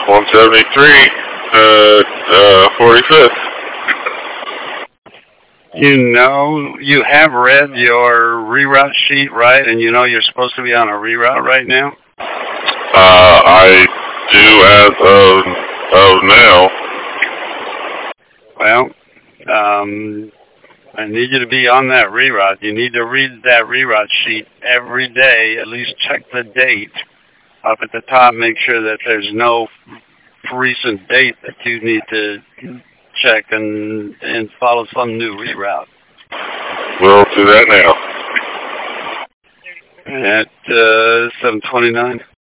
173, 45th. You know, you have read your reroute sheet, right? And you know you're supposed to be on a reroute right now? I do as of now. Well, I need you to be on that reroute. You need to read that reroute sheet every day. At least check the date up at the top. Make sure that there's no recent date that you need to check and follow some new reroute. We'll do that now. At 7:29.